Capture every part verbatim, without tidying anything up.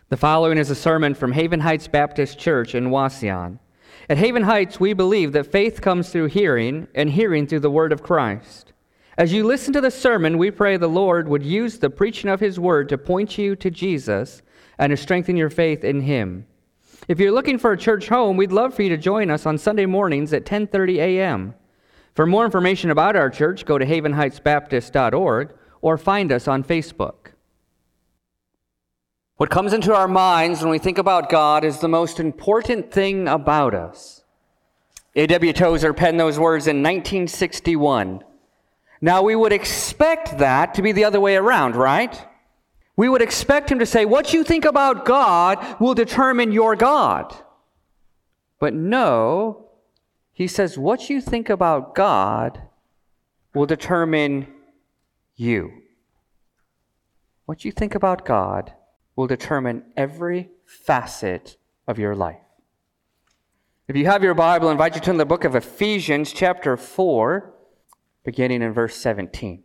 The following is a sermon from Haven Heights Baptist Church in Wauseon. At Haven Heights, we believe that faith comes through hearing, and hearing through the word of Christ. As you listen to the sermon, we pray the Lord would use the preaching of his word to point you to Jesus and to strengthen your faith in him. If you're looking for a church home, we'd love for you to join us on Sunday mornings at ten thirty a.m. For more information about our church, go to haven heights baptist dot org or find us on Facebook. What comes into our minds when we think about God is the most important thing about us. A W Tozer penned those words in nineteen sixty-one. Now, we would expect that to be the other way around, right? We would expect him to say, what you think about God will determine your God. But no, he says, what you think about God will determine you. What you think about God will determine every facet of your life. If you have your Bible, I invite you to turn to the book of Ephesians chapter four, beginning in verse seventeen.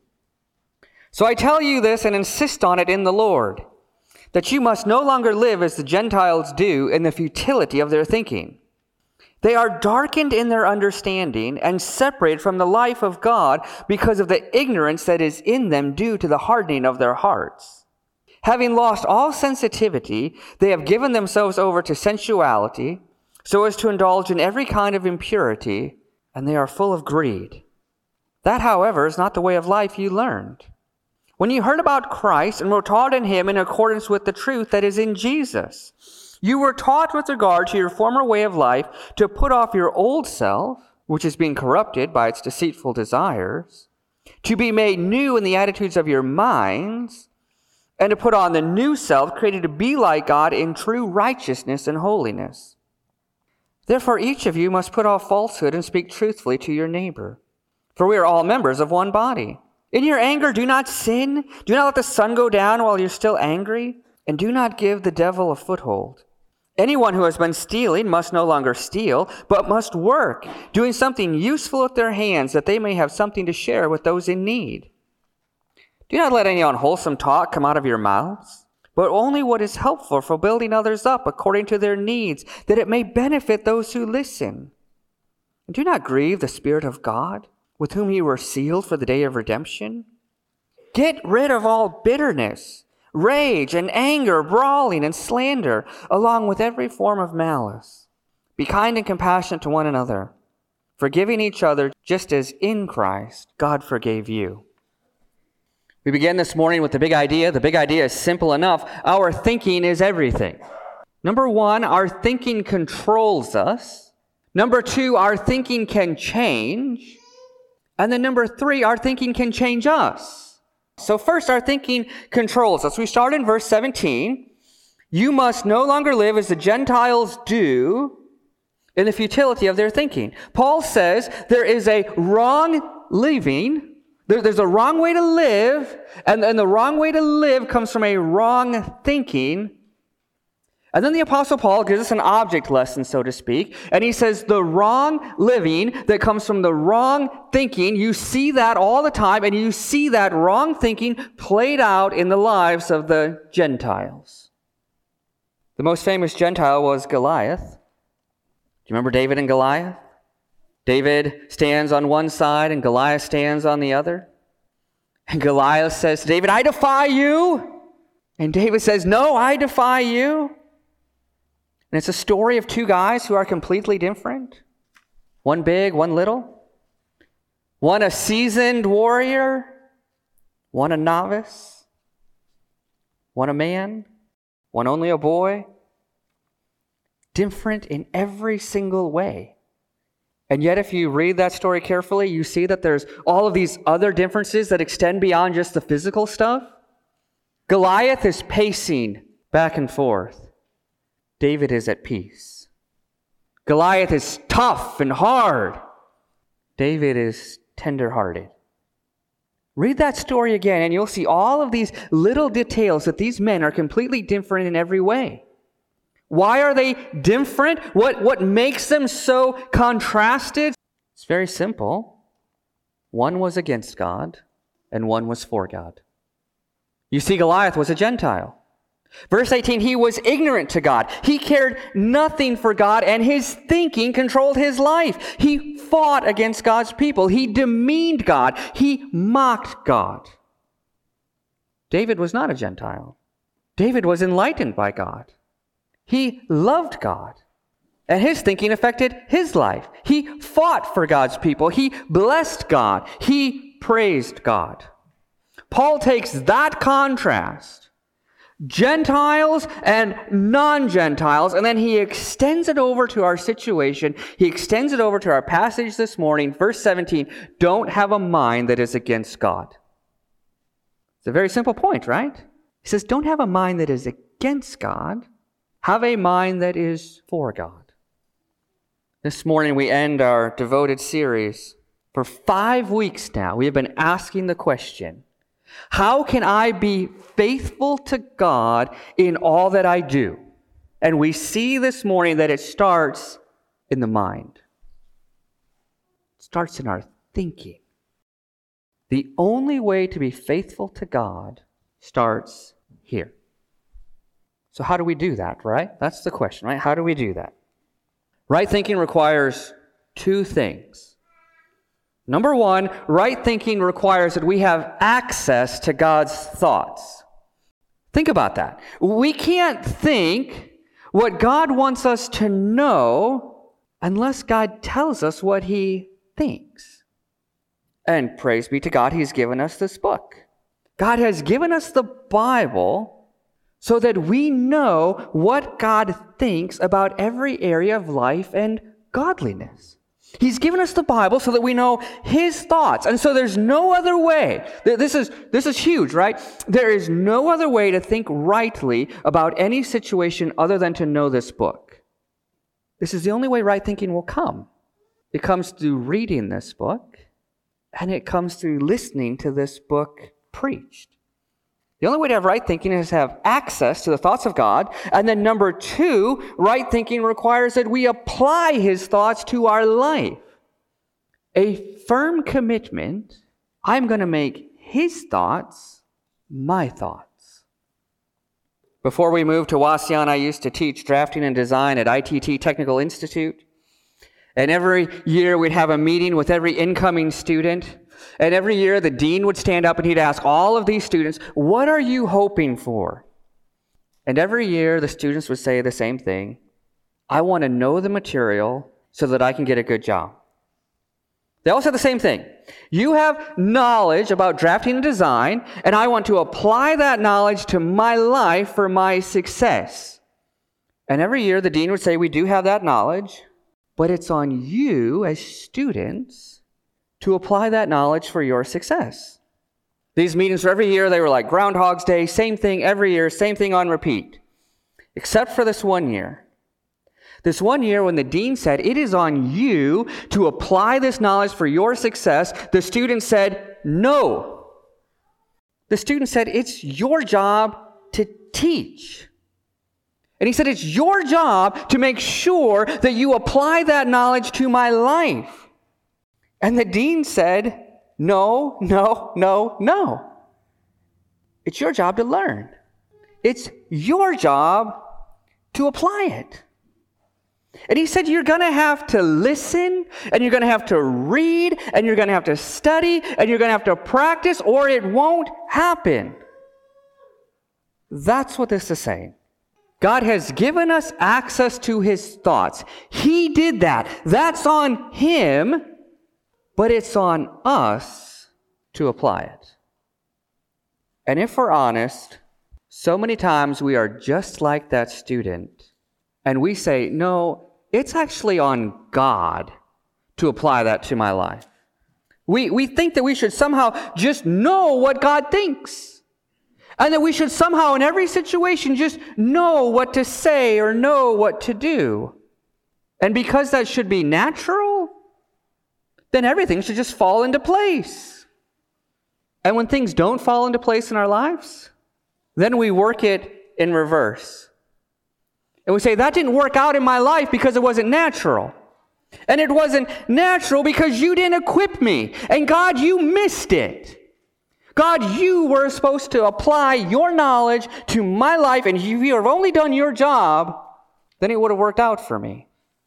So I tell you this and insist on it in the Lord, that you must no longer live as the Gentiles do in the futility of their thinking. They are darkened in their understanding and separated from the life of God because of the ignorance that is in them due to the hardening of their hearts. Having lost all sensitivity, they have given themselves over to sensuality, so as to indulge in every kind of impurity, and they are full of greed. That, however, is not the way of life you learned. When you heard about Christ and were taught in him in accordance with the truth that is in Jesus, you were taught with regard to your former way of life to put off your old self, which is being corrupted by its deceitful desires, to be made new in the attitudes of your minds, and to put on the new self, created to be like God in true righteousness and holiness. Therefore, each of you must put off falsehood and speak truthfully to your neighbor. For we are all members of one body. In your anger, do not sin. Do not let the sun go down while you're still angry. And do not give the devil a foothold. Anyone who has been stealing must no longer steal, but must work, doing something useful with their hands, that they may have something to share with those in need. Do not let any unwholesome talk come out of your mouths, but only what is helpful for building others up according to their needs, that it may benefit those who listen. And do not grieve the Spirit of God, with whom you were sealed for the day of redemption. Get rid of all bitterness, rage, and anger, brawling, and slander, along with every form of malice. Be kind and compassionate to one another, forgiving each other, just as in Christ God forgave you. We begin this morning with the big idea. The big idea is simple enough. Our thinking is everything. Number one, our thinking controls us. Number two, our thinking can change. And then number three, our thinking can change us. So first, our thinking controls us. We start in verse seventeen. You must no longer live as the Gentiles do in the futility of their thinking. Paul says there is a wrong living. There, there's a wrong way to live, and, and the wrong way to live comes from a wrong thinking. And then the Apostle Paul gives us an object lesson, so to speak, and he says the wrong living that comes from the wrong thinking, you see that all the time, and you see that wrong thinking played out in the lives of the Gentiles. The most famous Gentile was Goliath. Do you remember David and Goliath? David stands on one side and Goliath stands on the other. And Goliath says to David, I defy you. And David says, no, I defy you. And it's a story of two guys who are completely different. One big, one little. One a seasoned warrior. One a novice. One a man. One only a boy. Different in every single way. And yet, if you read that story carefully, you see that there's all of these other differences that extend beyond just the physical stuff. Goliath is pacing back and forth. David is at peace. Goliath is tough and hard. David is tender-hearted. Read that story again, and you'll see all of these little details that these men are completely different in every way. Why are they different? What, what makes them so contrasted? It's very simple. One was against God, and one was for God. You see, Goliath was a Gentile. Verse eighteen, he was ignorant to God. He cared nothing for God, and his thinking controlled his life. He fought against God's people. He demeaned God. He mocked God. David was not a Gentile. David was enlightened by God. He loved God, and his thinking affected his life. He fought for God's people. He blessed God. He praised God. Paul takes that contrast, Gentiles and non-Gentiles, and then he extends it over to our situation. He extends it over to our passage this morning, verse seventeen, don't have a mind that is against God. It's a very simple point, right? He says, don't have a mind that is against God. Have a mind that is for God. This morning we end our devoted series. For five weeks now, we have been asking the question, how can I be faithful to God in all that I do? And we see this morning that it starts in the mind. It starts in our thinking. The only way to be faithful to God starts here. So how do we do that, right? That's the question, right? How do we do that? Right thinking requires two things. Number one, right thinking requires that we have access to God's thoughts. Think about that. We can't think what God wants us to know unless God tells us what he thinks. And praise be to God, he's given us this book. God has given us the Bible so that we know what God thinks about every area of life and godliness. He's given us the Bible so that we know his thoughts. And so there's no other way. This is, this is huge, right? There is no other way to think rightly about any situation other than to know this book. This is the only way right thinking will come. It comes through reading this book, and it comes through listening to this book preached. The only way to have right thinking is to have access to the thoughts of God. And then number two, right thinking requires that we apply his thoughts to our life. A firm commitment, I'm going to make his thoughts my thoughts. Before we moved to Wauseon, I used to teach drafting and design at I T T Technical Institute. And every year we'd have a meeting with every incoming student. And every year the dean would stand up and he'd ask all of these students, what are you hoping for? And every year the students would say the same thing. I want to know the material so that I can get a good job. They all said the same thing. You have knowledge about drafting and design, and I want to apply that knowledge to my life for my success. And every year the dean would say, we do have that knowledge, but it's on you as students to apply that knowledge for your success. These meetings for every year, they were like Groundhog's Day, same thing every year, same thing on repeat. Except for this one year. This one year when the dean said, it is on you to apply this knowledge for your success, the student said, no. The student said, it's your job to teach. And he said, it's your job to make sure that you apply that knowledge to my life. And the dean said, no, no, no, no. It's your job to learn. It's your job to apply it. And he said, you're going to have to listen, and you're going to have to read, and you're going to have to study, and you're going to have to practice, or it won't happen. That's what this is saying. God has given us access to his thoughts. He did that. That's on him. But it's on us to apply it. And if we're honest, so many times we are just like that student, and we say, no, it's actually on God to apply that to my life. We, we think that we should somehow just know what God thinks, and that we should somehow in every situation just know what to say or know what to do. And because that should be natural, then everything should just fall into place. And when things don't fall into place in our lives, then we work it in reverse. And we say, that didn't work out in my life because it wasn't natural. And it wasn't natural because you didn't equip me. And God, you missed it. God, you were supposed to apply your knowledge to my life, and if you have only done your job, then it would have worked out for me.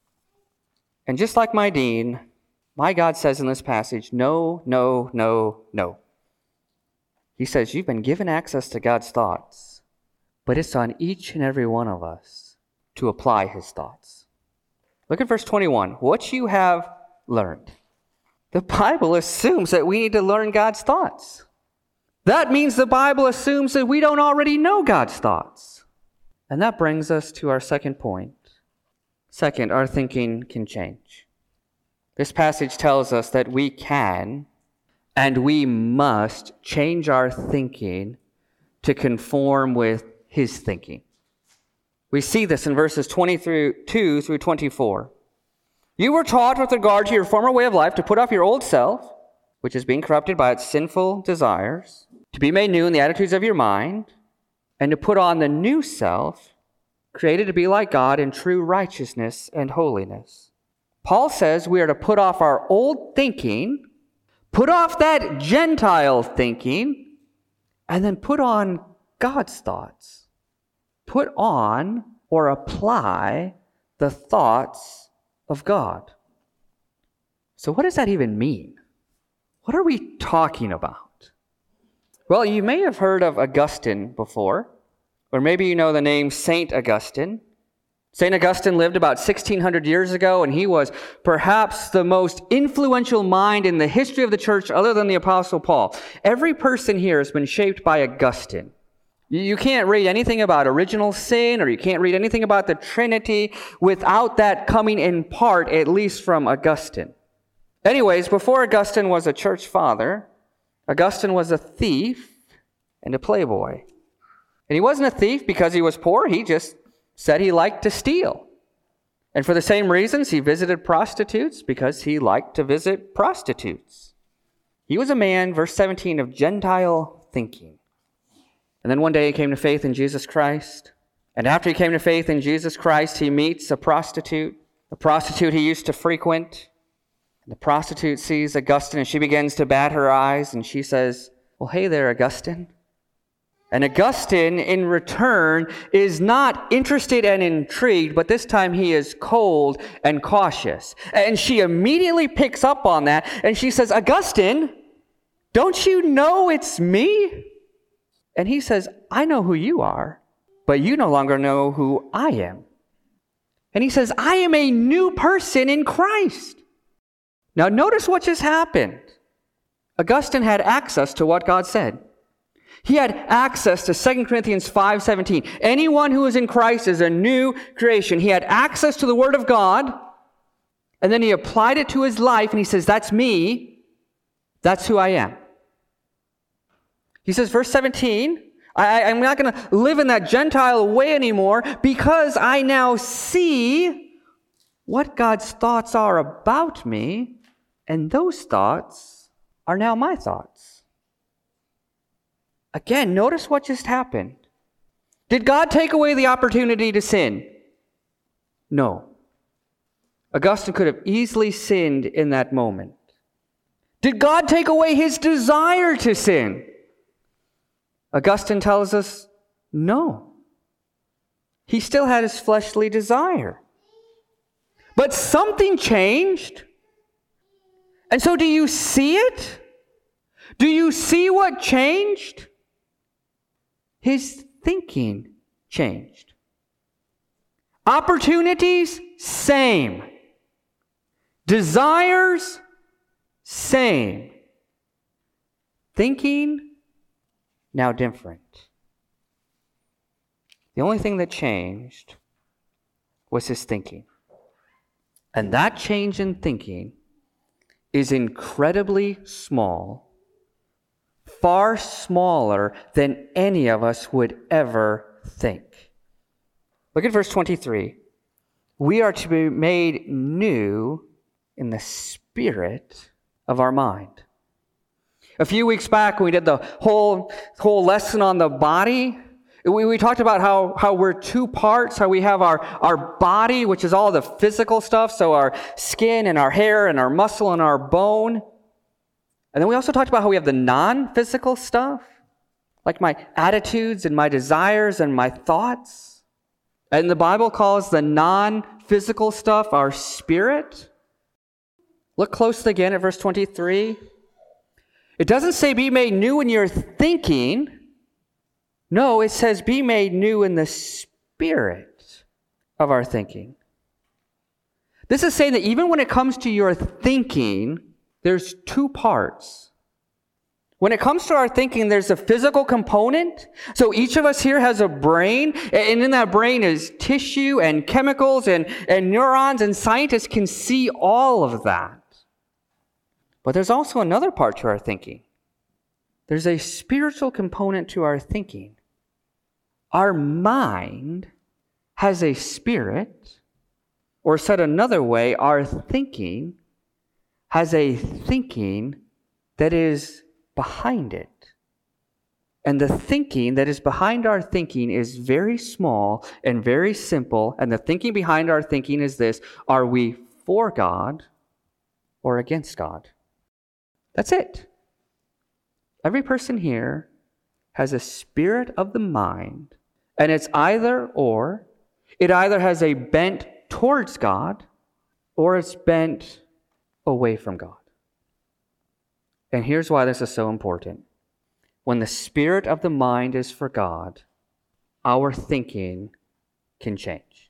And just like my dean, my God says in this passage, no, no, no, no. He says, you've been given access to God's thoughts, but it's on each and every one of us to apply his thoughts. Look at verse twenty-one. What you have learned. The Bible assumes that we need to learn God's thoughts. That means the Bible assumes that we don't already know God's thoughts. And that brings us to our second point. Second, our thinking can change. This passage tells us that we can and we must change our thinking to conform with his thinking. We see this in verses twenty-two through twenty-four. You were taught with regard to your former way of life to put off your old self, which is being corrupted by its sinful desires, to be made new in the attitudes of your mind, and to put on the new self, created to be like God in true righteousness and holiness. Paul says we are to put off our old thinking, put off that Gentile thinking, and then put on God's thoughts. Put on or apply the thoughts of God. So what does that even mean? What are we talking about? Well, you may have heard of Augustine before, or maybe you know the name Saint Augustine. Saint Augustine lived about sixteen hundred years ago, and he was perhaps the most influential mind in the history of the church other than the Apostle Paul. Every person here has been shaped by Augustine. You can't read anything about original sin, or you can't read anything about the Trinity without that coming in part, at least from Augustine. Anyways, before Augustine was a church father, Augustine was a thief and a playboy. And he wasn't a thief because he was poor. He just said he liked to steal. And for the same reasons, he visited prostitutes because he liked to visit prostitutes. He was a man, verse seventeen, of Gentile thinking. And then one day he came to faith in Jesus Christ. And after he came to faith in Jesus Christ, he meets a prostitute, a prostitute he used to frequent. And the prostitute sees Augustine and she begins to bat her eyes and she says, well, hey there, Augustine. And Augustine, in return, is not interested and intrigued, but this time he is cold and cautious. And she immediately picks up on that and she says, Augustine, don't you know it's me? And he says, I know who you are, but you no longer know who I am. And he says, I am a new person in Christ. Now notice what just happened. Augustine had access to what God said. He had access to Second Corinthians five seventeen. Anyone who is in Christ is a new creation. He had access to the Word of God, and then he applied it to his life, and he says, that's me. That's who I am. He says, verse seventeen, I, I'm not going to live in that Gentile way anymore because I now see what God's thoughts are about me, and those thoughts are now my thoughts. Again, notice what just happened. Did God take away the opportunity to sin? No. Augustine could have easily sinned in that moment. Did God take away his desire to sin? Augustine tells us, no. He still had his fleshly desire. But something changed. And so do you see it? Do you see what changed? His thinking changed. Opportunities, same. Desires, same. Thinking, now different. The only thing that changed was his thinking. And that change in thinking is incredibly small, far smaller than any of us would ever think. Look at verse twenty-three. We are to be made new in the spirit of our mind. A few weeks back, when we did the whole, whole lesson on the body, we, we talked about how, how we're two parts, how we have our, our body, which is all the physical stuff, so our skin and our hair and our muscle and our bone. And then we also talked about how we have the non-physical stuff, like my attitudes and my desires and my thoughts. And the Bible calls the non-physical stuff our spirit. Look closely again at verse twenty-three. It doesn't say be made new in your thinking. No, it says be made new in the spirit of our thinking. This is saying that even when it comes to your thinking, there's two parts. When it comes to our thinking, there's a physical component. So each of us here has a brain, and in that brain is tissue and chemicals and, and neurons, and scientists can see all of that. But there's also another part to our thinking. There's a spiritual component to our thinking. Our mind has a spirit, or said another way, our thinking has a thinking that is behind it. And the thinking that is behind our thinking is very small and very simple. And the thinking behind our thinking is this: are we for God or against God? That's it. Every person here has a spirit of the mind, and it's either or. It either has a bent towards God or it's bent away from God. And here's why this is so important. When the spirit of the mind is for God, our thinking can change.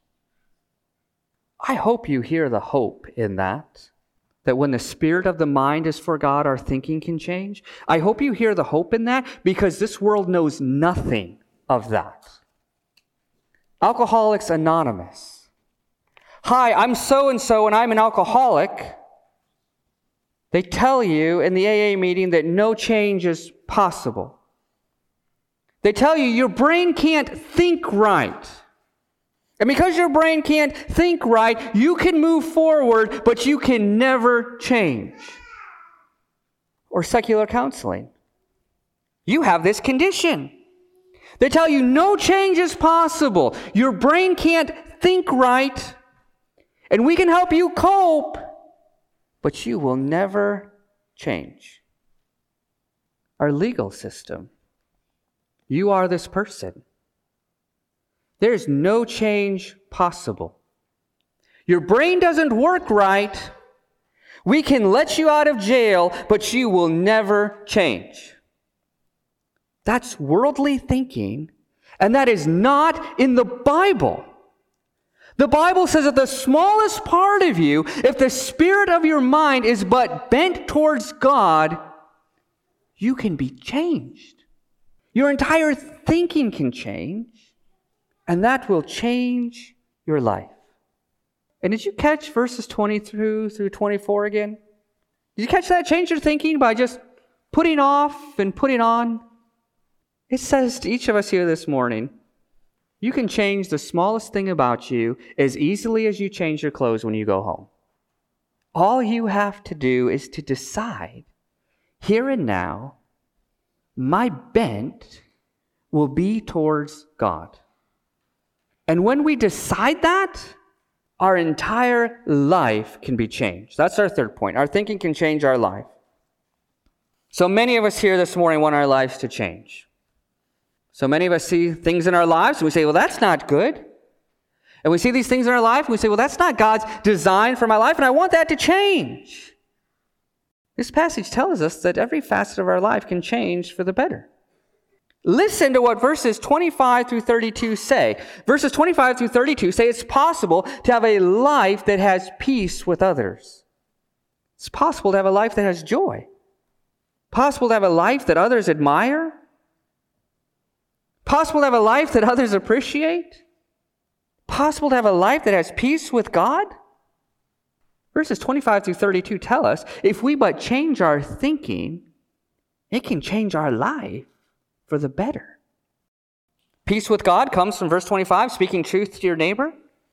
I hope you hear the hope in that. That when the spirit of the mind is for God, our thinking can change. I hope you hear the hope in that, because this world knows nothing of that. Alcoholics Anonymous. Hi, I'm so-and-so and I'm an alcoholic. They tell you in the A A meeting that no change is possible. They tell you your brain can't think right. And because your brain can't think right, you can move forward, but you can never change. Or secular counseling. You have this condition. They tell you no change is possible. Your brain can't think right, and we can help you cope, but you will never change. Our legal system. You are this person. There's no change possible. Your brain doesn't work right. We can let you out of jail, but you will never change. That's worldly thinking, and that is not in the Bible. The Bible says that the smallest part of you, if the spirit of your mind is but bent towards God, you can be changed. Your entire thinking can change. And that will change your life. And did you catch verses twenty through through twenty-four again? Did you catch that? Change your thinking by just putting off and putting on. It says to each of us here this morning, you can change the smallest thing about you as easily as you change your clothes when you go home. All you have to do is to decide, here and now, my bent will be towards God. And when we decide that, our entire life can be changed. That's our third point. Our thinking can change our life. So many of us here this morning want our lives to change. So many of us see things in our lives and we say, well, that's not good. And we see these things in our life and we say, well, that's not God's design for my life, and I want that to change. This passage tells us that every facet of our life can change for the better. Listen to what verses twenty-five through thirty-two say. Verses twenty-five through thirty-two say it's possible to have a life that has peace with others. It's possible to have a life that has joy. Possible to have a life that others admire. Possible to have a life that others appreciate. Possible to have a life that has peace with God. Verses twenty-five through thirty-two tell us if we but change our thinking, it can change our life for the better. Peace with God comes from verse twenty-five, speaking truth to your neighbor.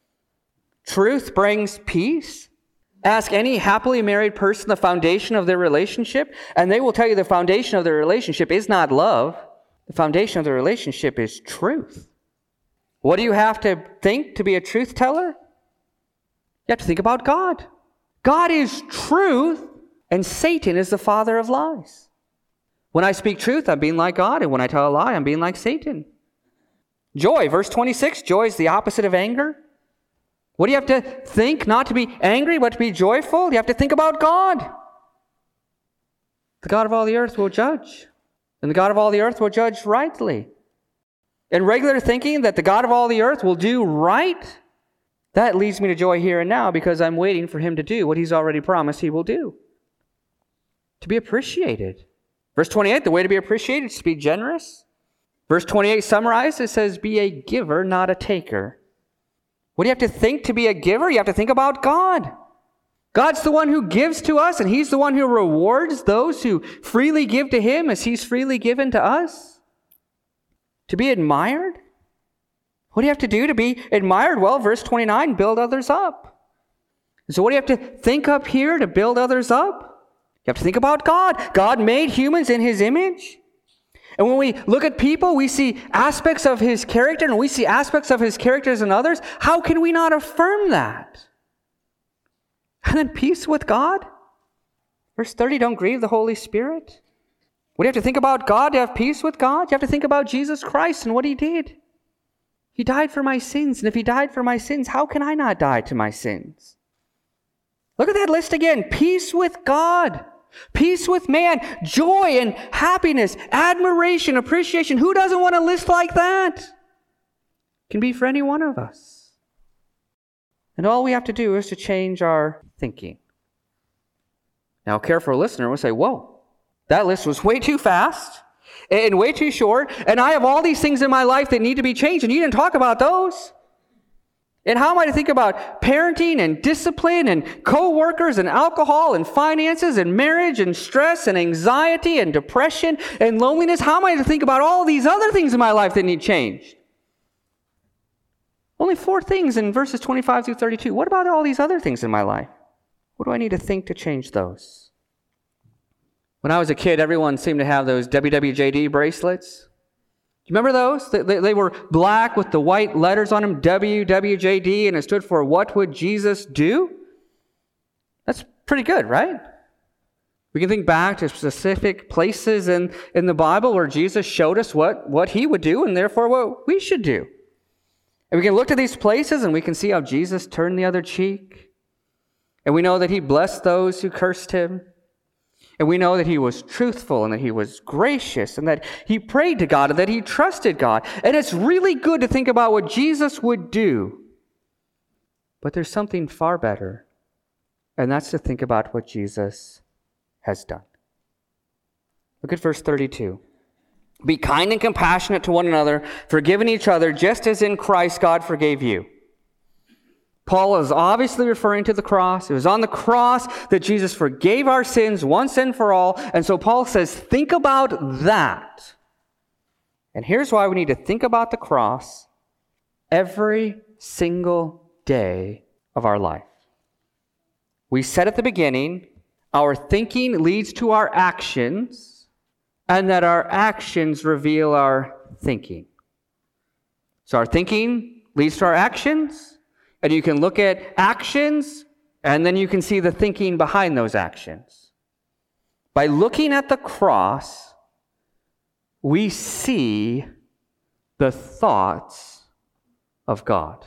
Truth brings peace. Ask any happily married person the foundation of their relationship, and they will tell you the foundation of their relationship is not love. The foundation of the relationship is truth. What do you have to think to be a truth teller? You have to think about God. God is truth, And Satan is the father of lies. When I speak truth, I'm being like God, and when I tell a lie, I'm being like Satan. Joy, verse twenty-six, joy is the opposite of anger. What do you have to think? Not to be angry, but to be joyful. You have to think about God. The God of all the earth will judge, and the God of all the earth will judge rightly. And regular thinking that the God of all the earth will do right, that leads me to joy here and now because I'm waiting for him to do what he's already promised he will do. To be appreciated. Verse twenty-eight, the way to be appreciated is to be generous. Verse twenty-eight summarized, it says, be a giver, not a taker. What do you have to think to be a giver? You have to think about God. God's the one who gives to us, and he's the one who rewards those who freely give to him as he's freely given to us. To be admired? What do you have to do to be admired? Well, verse twenty-nine, build others up. So what do you have to think up here to build others up? You have to think about God. God made humans in his image. And when we look at people, we see aspects of his character, and we see aspects of his characters in others. How can we not affirm that? And then peace with God. Verse thirty, don't grieve the Holy Spirit. What do you have to think about God to have peace with God? You have to think about Jesus Christ and what he did. He died for my sins, and if he died for my sins, how can I not die to my sins? Look at that list again. Peace with God. Peace with man, joy and happiness, admiration, appreciation. Who doesn't want a list like that? It can be for any one of us. And all we have to do is to change our thinking. Now, a careful listener will say, whoa, that list was way too fast and way too short, and I have all these things in my life that need to be changed, and you didn't talk about those. And how am I to think about parenting and discipline and co-workers and alcohol and finances and marriage and stress and anxiety and depression and loneliness? How am I to think about all these other things in my life that need changed? Only four things in verses twenty-five through thirty-two. What about all these other things in my life? What do I need to think to change those? When I was a kid, everyone seemed to have those W W J D bracelets. Do you remember those? They, they, they were black with the white letters on them, W W J D, and it stood for What Would Jesus Do? That's pretty good, right? We can think back to specific places in, in the Bible where Jesus showed us what, what he would do and therefore what we should do. And we can look to these places and we can see how Jesus turned the other cheek. And we know that he blessed those who cursed him. And we know that he was truthful and that he was gracious and that he prayed to God and that he trusted God. And it's really good to think about what Jesus would do. But there's something far better, and that's to think about what Jesus has done. Look at verse thirty-two. Be kind and compassionate to one another, forgiving each other, just as in Christ God forgave you. Paul is obviously referring to the cross. It was on the cross that Jesus forgave our sins once and for all. And so Paul says, think about that. And here's why we need to think about the cross every single day of our life. We said at the beginning, our thinking leads to our actions, and that our actions reveal our thinking. So our thinking leads to our actions. And you can look at actions, and then you can see the thinking behind those actions. By looking at the cross, we see the thoughts of God.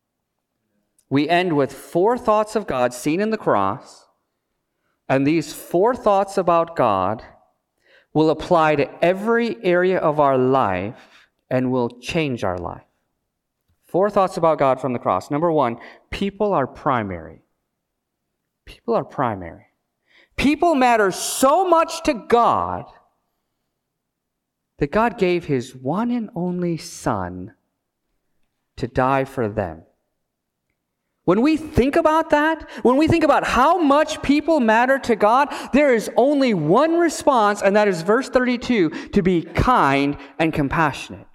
We end with four thoughts of God seen in the cross, and these four thoughts about God will apply to every area of our life and will change our life. Four thoughts about God from the cross. Number one, people are primary. People are primary. People matter so much to God that God gave his one and only Son to die for them. When we think about that, when we think about how much people matter to God, there is only one response, and that is verse thirty-two, to be kind and compassionate.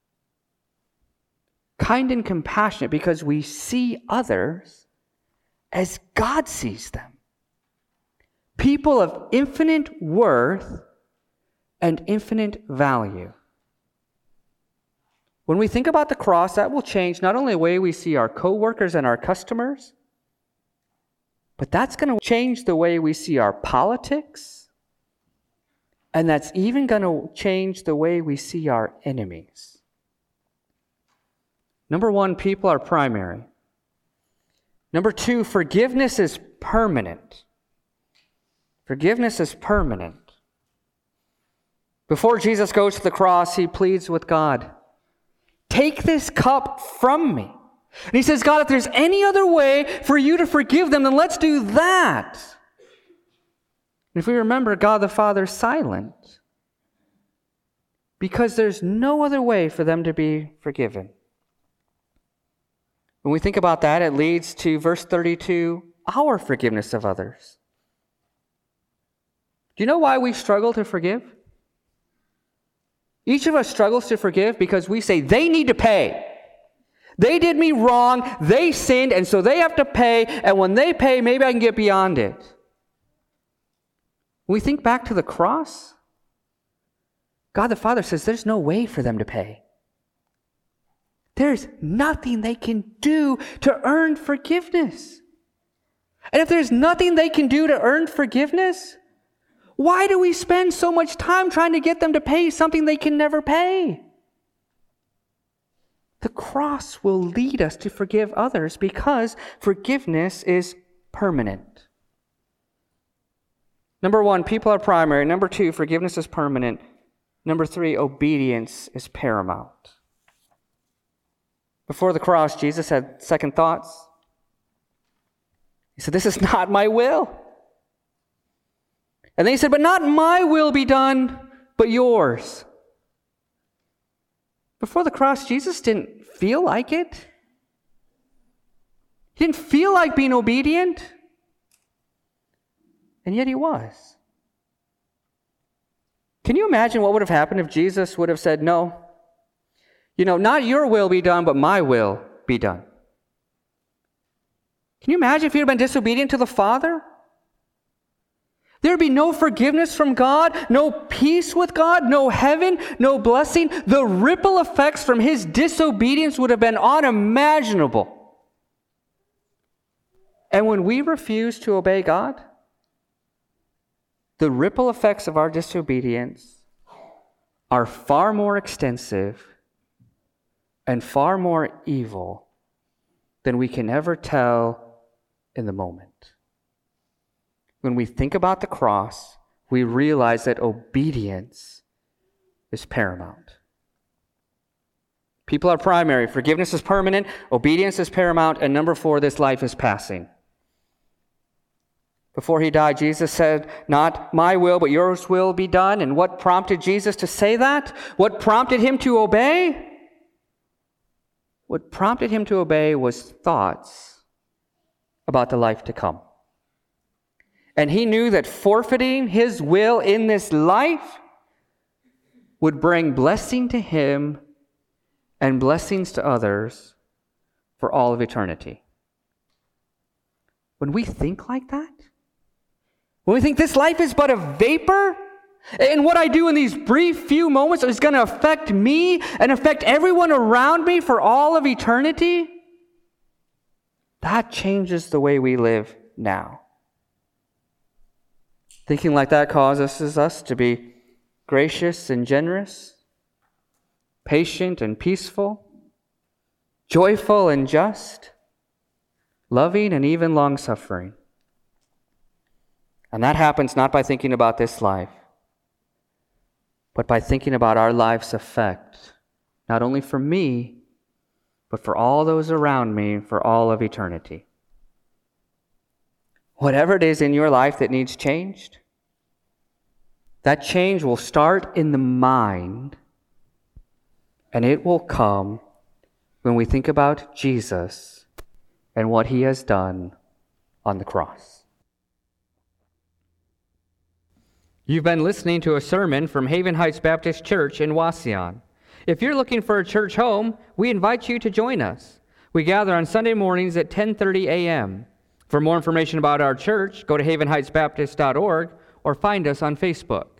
Kind and compassionate because we see others as God sees them. People of infinite worth and infinite value. When we think about the cross, that will change not only the way we see our co-workers and our customers, But that's going to change the way we see our politics, and that's even going to change the way we see our enemies. Number one, people are primary. Number two, forgiveness is permanent. Forgiveness is permanent. Before Jesus goes to the cross, he pleads with God, "Take this cup from me." And he says, "God, if there's any other way for you to forgive them, then let's do that." And if we remember, God the Father is silent because there's no other way for them to be forgiven. When we think about that, it leads to verse thirty-two, our forgiveness of others. Do you know why we struggle to forgive? Each of us struggles to forgive because we say, they need to pay. They did me wrong, they sinned, and so they have to pay, and when they pay, maybe I can get beyond it. When we think back to the cross, God the Father says there's no way for them to pay. There's nothing they can do to earn forgiveness. And if there's nothing they can do to earn forgiveness, why do we spend so much time trying to get them to pay something they can never pay? The cross will lead us to forgive others because forgiveness is permanent. Number one, people are primary. Number two, forgiveness is permanent. Number three, obedience is paramount. Before the cross, Jesus had second thoughts. He said, "This is not my will." And then he said, "But not my will be done, but yours." Before the cross, Jesus didn't feel like it. He didn't feel like being obedient. And yet he was. Can you imagine what would have happened if Jesus would have said, "No, you know, not your will be done, but my will be done"? Can you imagine if he had been disobedient to the Father? There would be no forgiveness from God, no peace with God, no heaven, no blessing. The ripple effects from his disobedience would have been unimaginable. And when we refuse to obey God, the ripple effects of our disobedience are far more extensive and far more evil than we can ever tell in the moment. When we think about the cross, we realize that obedience is paramount. People are primary. Forgiveness is permanent. Obedience is paramount. And number four, this life is passing. Before he died, Jesus said, "Not my will, but yours will be done." And what prompted Jesus to say that? What prompted him to obey? What prompted him to obey was thoughts about the life to come. And he knew that forfeiting his will in this life would bring blessing to him and blessings to others for all of eternity. When we think like that, when we think this life is but a vapor, and what I do in these brief few moments is going to affect me and affect everyone around me for all of eternity, that changes the way we live now. Thinking like that causes us to be gracious and generous, patient and peaceful, joyful and just, loving and even long-suffering. And that happens not by thinking about this life, but by thinking about our life's effect, not only for me, but for all those around me for all of eternity. Whatever it is in your life that needs changed, that change will start in the mind, and it will come when we think about Jesus and what he has done on the cross. You've been listening to a sermon from Haven Heights Baptist Church in Wauseon. If you're looking for a church home, we invite you to join us. We gather on Sunday mornings at ten thirty a.m. For more information about our church, go to haven heights baptist dot org or find us on Facebook.